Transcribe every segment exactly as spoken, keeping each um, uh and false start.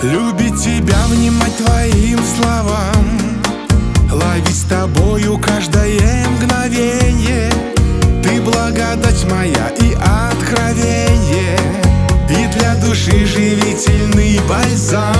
Любить тебя, внимать твоим словам, ловить с тобою каждое мгновенье. Ты благодать моя и откровенье, и для души живительный бальзам.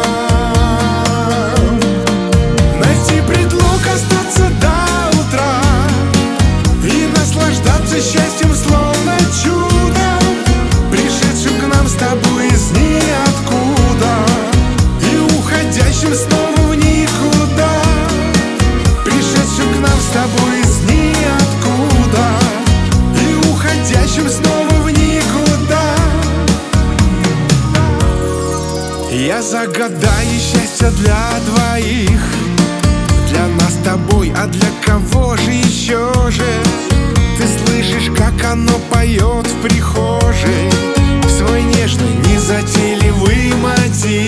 Найти предлог остаться до утра и наслаждаться счастьем, словно чудом, пришедшим к нам с тобой из ниоткуда и уходящим снова в никуда. Пришедшим к нам с тобой из ниоткуда и уходящим снова в никуда. Я загадаю счастье для двоих, для нас с тобой, а для кого же еще же? Ты слышишь, как оно поет в прихожей свой нежный, незатейливый мотив.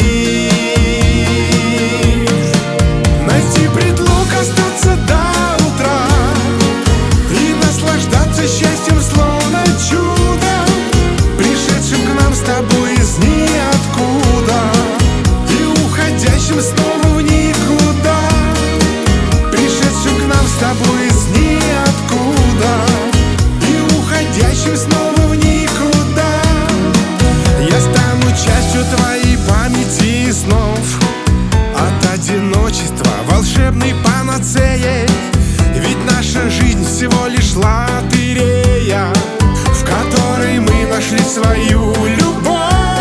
Найти предлог остаться до утра и наслаждаться счастьем, словно чудом, пришедшим к нам с тобой из ниоткуда и уходящим снова в никуда. Пришедшим к нам с тобой из ниоткуда и уходящим снова в никуда. Я стану частью твоей памяти и снов, от одиночества волшебной панацеей. Ведь наша жизнь всего лишь лотерея, в которой мы нашли свою любовь.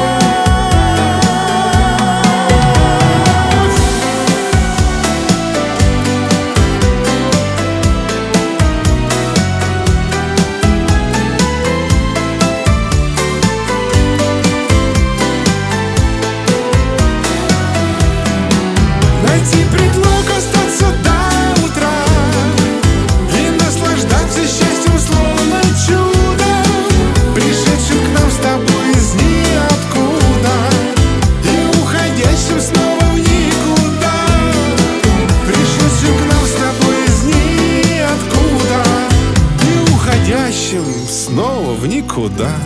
Найти предлог остаться до утра и наслаждаться счастьем, словно чудом, пришедшим к нам с тобой из ниоткуда и уходящим снова в никуда. Пришедшим к нам с тобой из ниоткуда и уходящим снова в никуда.